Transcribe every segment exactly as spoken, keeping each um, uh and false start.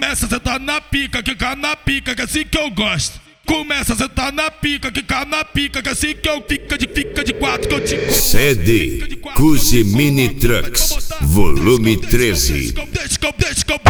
Começa a sentar na pica, quicar na pica, que é assim que eu gosto. Começa a sentar na pica, quicar na pica, que é assim que eu fica de fica de quatro que eu te coloco. C D Kuzi Mini Trucks, volume treze. Deixa que eu, deixa que eu,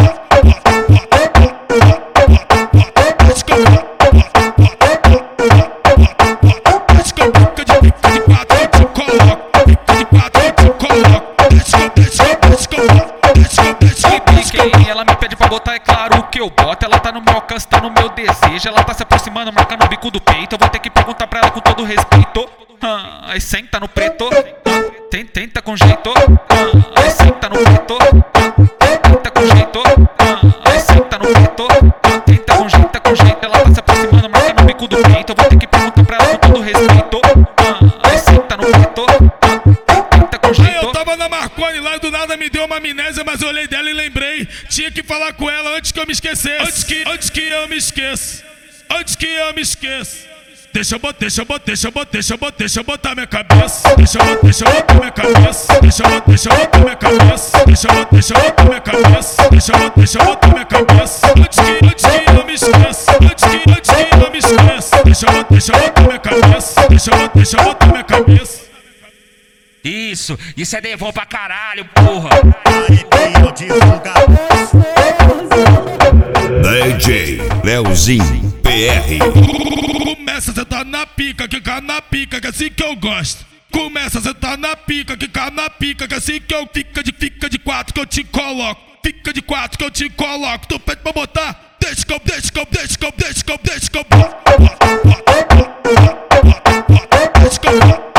ela me pede pra botar, é claro que eu boto. Ela tá no meu alcance, tá no meu desejo. Ela tá se aproximando, marcando o bico do peito. Eu vou ter que perguntar pra ela com todo respeito. ah, Aí senta no preto, ah, tem, tenta com jeito. ah, Aí senta no preto, ah, tenta com jeito. ah, Aí senta no preto, ah, tenta com jeito, tá com jeito. Ela tá se aproximando, marcando o bico do peito. Eu vou ter que perguntar pra ela com todo respeito. ah, Aí senta no preto, ah, tenta com jeito. Aí eu tava na Marconi lá e do nada me deu uma amnésia, mas eu olhei dela e lembrei. Tinha que falar com ela antes que eu me esquecesse. Antes que, antes que eu me esqueça. Antes que eu me esqueça. Deixa eu botar, deixa eu botar, deixa eu botar, deixa eu botar, deixa eu botar minha cabeça. Deixa eu botar, deixa eu botar minha cabeça. Deixa eu botar, deixa eu botar minha cabeça. Deixa eu botar, deixa eu botar minha cabeça. Deixa eu botar, deixa eu botar minha cabeça. Antes que, antes que eu me esqueça. Antes que, antes que eu me esqueça. Deixa eu botar, deixa eu botar minha cabeça. Deixa eu botar, deixa eu botar minha cabeça. Isso, isso é devon pra caralho, porra. D J Leozinho P R. Começa a sentar na pica, quicar na pica, que é assim que eu gosto. Começa a sentar na pica, quicar na pica, que é assim que eu fica de fica de quatro que eu te coloco. Fica de quatro que eu te coloco. Tu pede pra botar? Deixa que eu, deixa que eu, deixa que eu, deixa que eu, deixa que eu boto. Deixa que eu boto.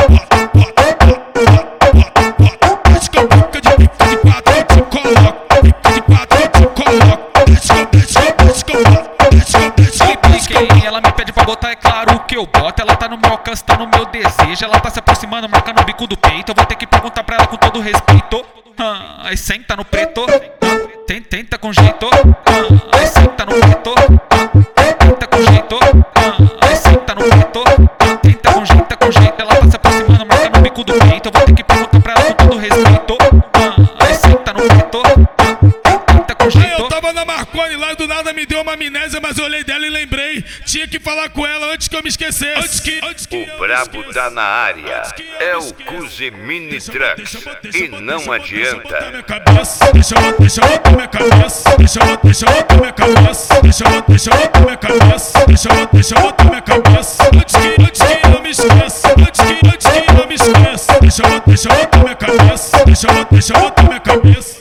Ela me pede pra botar, é claro que eu boto. Ela tá no meu alcance, tá no meu desejo. Ela tá se aproximando, marcando o bico do peito. Eu vou ter que perguntar pra ela com todo respeito. ah, Aí senta no preto, ah, tem, tenta com jeito. ah, Aí senta no preto, ah, tenta com jeito. ah, Aí senta no preto, ah, tenta com jeito, tá com jeito. Ela tá se aproximando, marcando o bico do peito. Eu vou ter que perguntar pra ela com todo respeito. ah, Aí senta no preto, ah, tenta com jeito. Aí eu tava na Marconi lá e do nada me deu uma amnésia, mas eu olhei dela e lembrei. Tinha que falar com ela antes que eu me esquecesse. Antes que, antes que O brabo tá na área, é o Kuzi Mini Trucks e não adianta. Deixa eu botar, deixa eu botar minha cabeça. Deixa eu botar, deixa eu botar minha cabeça. Deixa eu botar, deixa eu botar minha cabeça. Deixa eu botar, deixa eu botar minha cabeça. Antes que, antes que eu me esqueça. Antes que, antes que eu me esqueça. Deixa eu botar, deixa eu botar minha cabeça. Deixa eu botar, deixa eu botar minha cabeça.